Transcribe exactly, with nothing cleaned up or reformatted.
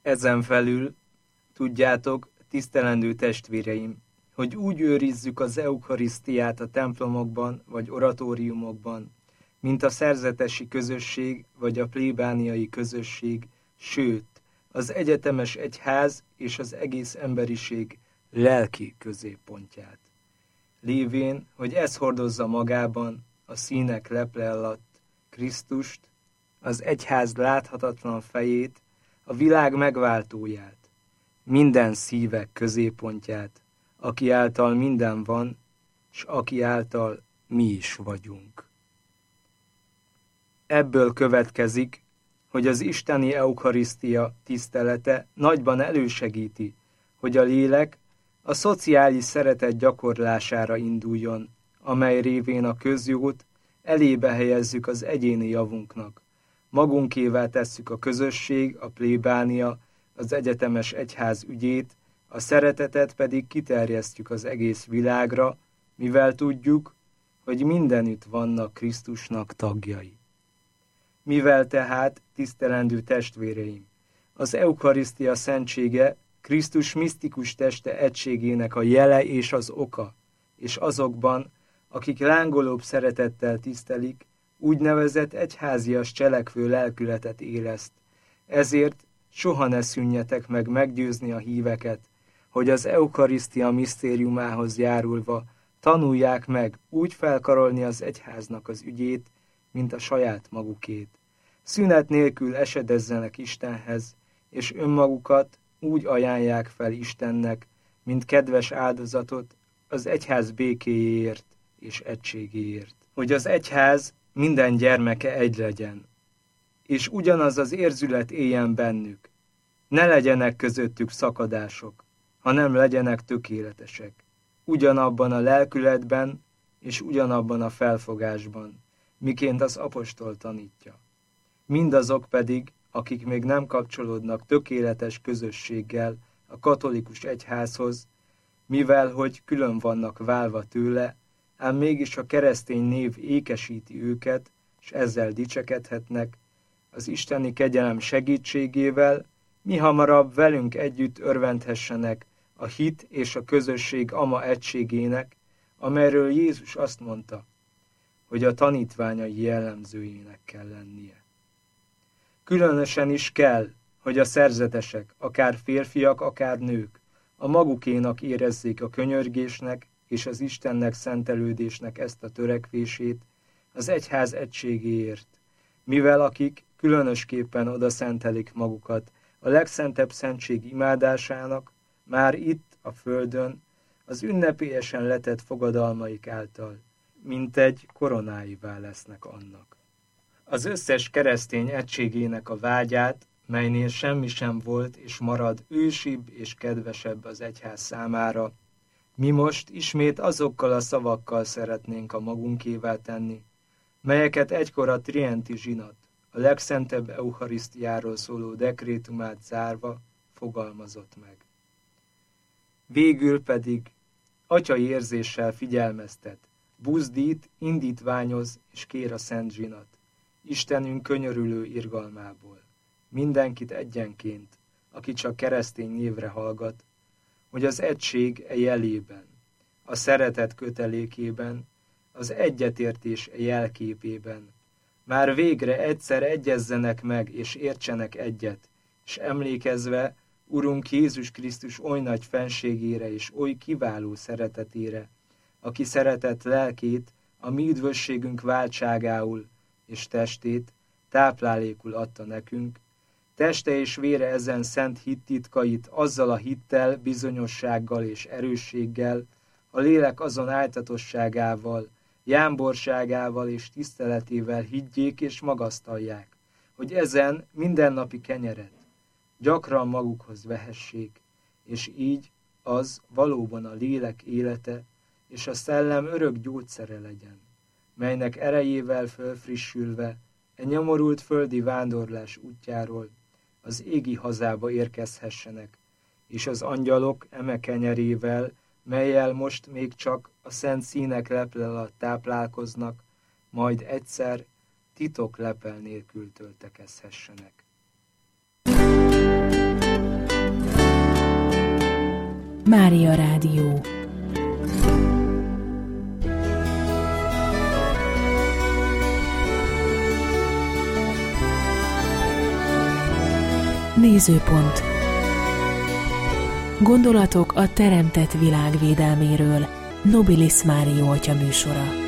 Ezen felül, tudjátok, tisztelendő testvéreim, hogy úgy őrizzük az eukarisztiát a templomokban vagy oratóriumokban, mint a szerzetesi közösség vagy a plébániai közösség, sőt, az egyetemes egyház és az egész emberiség lelki középpontját. Lévén, hogy ez hordozza magában a színek leple alatt Krisztust, az egyház láthatatlan fejét, a világ megváltóját, minden szívek középpontját, aki által minden van, s aki által mi is vagyunk. Ebből következik, hogy az isteni eukarisztia tisztelete nagyban elősegíti, hogy a lélek a szociális szeretet gyakorlására induljon, amely révén a közjót elébe helyezzük az egyéni javunknak. Magunkévá tesszük a közösség, a plébánia, az egyetemes egyház ügyét, a szeretetet pedig kiterjesztjük az egész világra, mivel tudjuk, hogy mindenütt vannak Krisztusnak tagjai. Mivel tehát, tisztelendő testvéreim, az eukarisztia szentsége Krisztus misztikus teste egységének a jele és az oka, és azokban, akik lángolóbb szeretettel tisztelik, úgynevezett egyházias cselekvő lelkületet éreszt. Ezért soha ne szűnjetek meg meggyőzni a híveket, hogy az eukarisztia misztériumához járulva tanulják meg úgy felkarolni az egyháznak az ügyét, mint a saját magukét. Szünet nélkül esedezzenek Istenhez, és önmagukat úgy ajánlják fel Istennek, mint kedves áldozatot az egyház békéjéért és egységéért. Hogy az egyház minden gyermeke egy legyen, és ugyanaz az érzület éljen bennük. Ne legyenek közöttük szakadások, hanem legyenek tökéletesek. Ugyanabban a lelkületben és ugyanabban a felfogásban, miként az apostol tanítja. Mindazok pedig, akik még nem kapcsolódnak tökéletes közösséggel a katolikus egyházhoz, mivel hogy külön vannak válva tőle, ám mégis a keresztény név ékesíti őket, és ezzel dicsekedhetnek, az isteni kegyelem segítségével mi hamarabb velünk együtt örvendhessenek a hit és a közösség ama egységének, amelyről Jézus azt mondta, hogy a tanítványai jellemzőjének kell lennie. Különösen is kell, hogy a szerzetesek, akár férfiak, akár nők, a magukénak érezzék a könyörgésnek és az Istennek szentelődésnek ezt a törekvését az egyház egységéért, mivel akik különösképpen odaszentelik magukat a legszentebb szentség imádásának, már itt a földön, az ünnepélyesen letett fogadalmaik által, mint egy koronáivá lesznek annak. Az összes keresztény egységének a vágyát, melynél semmi sem volt és marad ősibb és kedvesebb az egyház számára, mi most ismét azokkal a szavakkal szeretnénk a magunkévá tenni, melyeket egykor a trienti zsinat, a legszentebb eucharisztiáról szóló dekrétumát zárva fogalmazott meg. Végül pedig atyai érzéssel figyelmeztet, buzdít, indítványoz és kér a szent zsinat, Istenünk könyörülő irgalmából, mindenkit egyenként, aki csak keresztény névre hallgat, hogy az egység e jelében, a szeretet kötelékében, az egyetértés e jelképében, már végre egyszer egyezzenek meg és értsenek egyet, és emlékezve Urunk Jézus Krisztus oly nagy fenségére és oly kiváló szeretetére, aki szeretett lelkét a mi üdvösségünk váltságául és testét táplálékul adta nekünk, teste és vére ezen szent hittitkait azzal a hittel, bizonyossággal és erősséggel, a lélek azon áltatosságával, jámborságával és tiszteletével higgyék és magasztalják, hogy ezen mindennapi kenyeret gyakran magukhoz vehessék, és így az valóban a lélek élete és a szellem örök gyógyszere legyen, melynek erejével fölfrissülve e nyomorult földi vándorlás útjáról az égi hazába érkezhessenek, és az angyalok eme kenyerével, mellyel most még csak a szent színek leple alatt táplálkoznak, majd egyszer titok lepel nélkül töltekezhessenek. Mária Rádió. Nézőpont. Gondolatok a teremtett világ védelméről. Nobilis Mário atya műsora.